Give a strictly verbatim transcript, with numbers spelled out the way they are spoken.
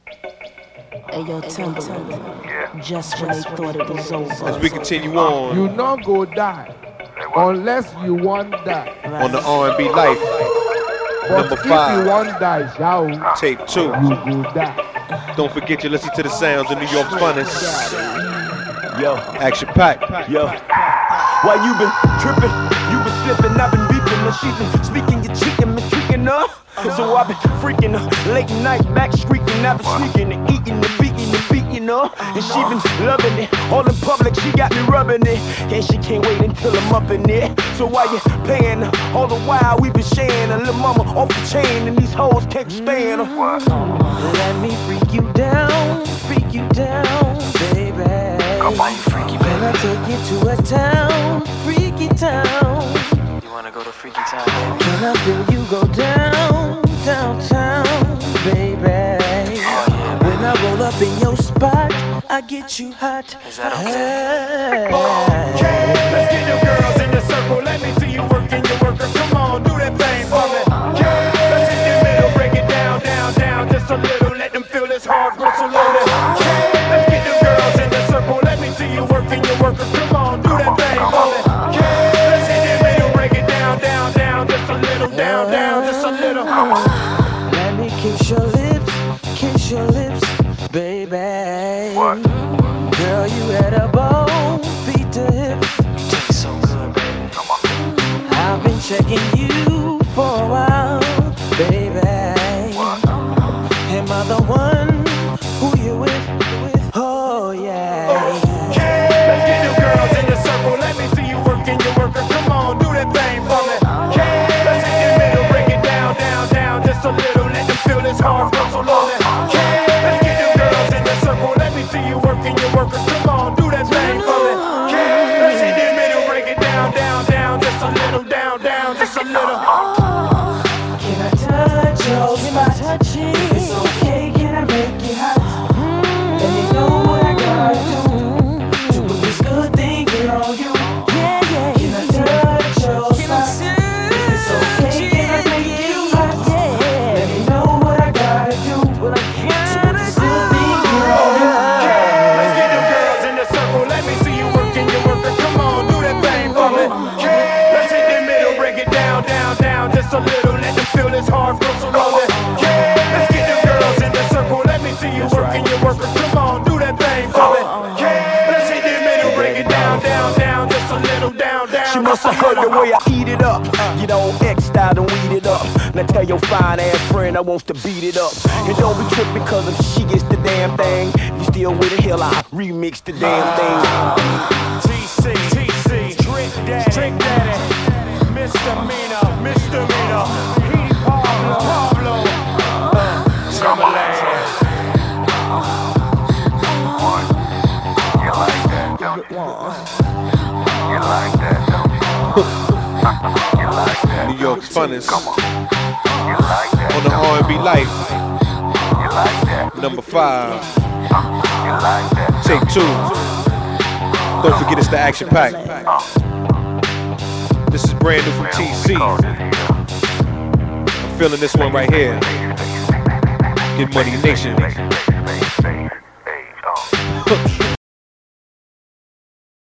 Hey, yo, Timberland, just when they thought it was over. As we continue on. You not go die unless you want die. Right. On the R and B Life. But Number if five. you want die, shall Tape two. you go die. Don't forget you listen to the sounds of New York's finest. Yo, Action pack. yo. Why you been tripping? You been slipping, I've been beeping and she been speaking, your chicken been tricking her. So I been freaking her, late night back streaking, I've been sneaking and eating and beating and beating her. And she been loving it, all in public, she got me rubbing it. And she can't wait until I'm up in there. So while you paying her, all the while we been sharing a little mama off the chain and these hoes can't stand her. Let me freak you down, freak you down, baby. Come on, you freaky Can I baby. take you to a town, freaky town? You wanna go to freaky town, baby? Can I feel you go down, downtown, baby? Oh yeah, When I roll up in your spot, I get you hot. Is that okay? Okay, let's get them girls in the circle. Let me see you working your worker. Come on, do that thing for me. Okay, let's hit the middle, break it down, down, down, just a little. Let them feel this hard, go so loaded. Okay, let's get them girls in the circle. Let me see you working your worker. Come on, do that thing for me. Okay, let's hit the middle, break it down, down, down, just a little, down, down, just a little. Let me kiss your lips, kiss your lips, baby. What? Girl, you had a bone, feet to hips. Tastes so good, baby. Come on. I've been checking you for a while, baby. Am I the one who you with? Oh yeah. Okay, let's get them girls in the circle. Let me see you working your worker. Come on, do that thing for me. Okay, let's hit the middle, break it down, down, down, just a little. Let them feel this hard, go so loaded. Okay, let's get them girls in the circle. Let me see you working your worker. Come on, do that thing for me. Okay, let's hit the middle, break it down, down, down, just a little, down, down, just a little. Can I touch your spot? Touch it. It's okay, can I make it hot? Let me know what I gotta do to put this good thing here on you. Yeah, yeah. Can I touch your spot? It's okay, can I make you hot? Let me know what I gotta do to put this good thing here on you. Let's get them girls in the circle. Let me see you working your worker. Come on, do that thing for me. Okay, let's hit the middle, break it down, down, down, just a little. Let them feel this hard, go so loaded. Okay, let's get them girls in the circle. Let me see you working your worker. Come on, do that thing for me. Okay, let's hit the middle, break it down, down, down, just a little, down, down. She must have heard the way I eat it up. You know, X style and weed it up. Now tell your fine ass friend I wants to beat it up. And don't be tripping cause if she gets the damn thing, you still with a hill, I remix the damn thing. T C, T C, Trick Daddy, Trick Daddy, Misdemeanor, Misdemeanor, P. Pablo, Pablo, uh, Timberland. You like that, don't you? You like that, don't you? You like that. New York's finest. Come on. You like that. On the R and B Life. You like that. Number five. You like that. Tape two. Don't forget it's the action pack. This is brand new from T C. I'm feeling this one right here. Get Money Nation.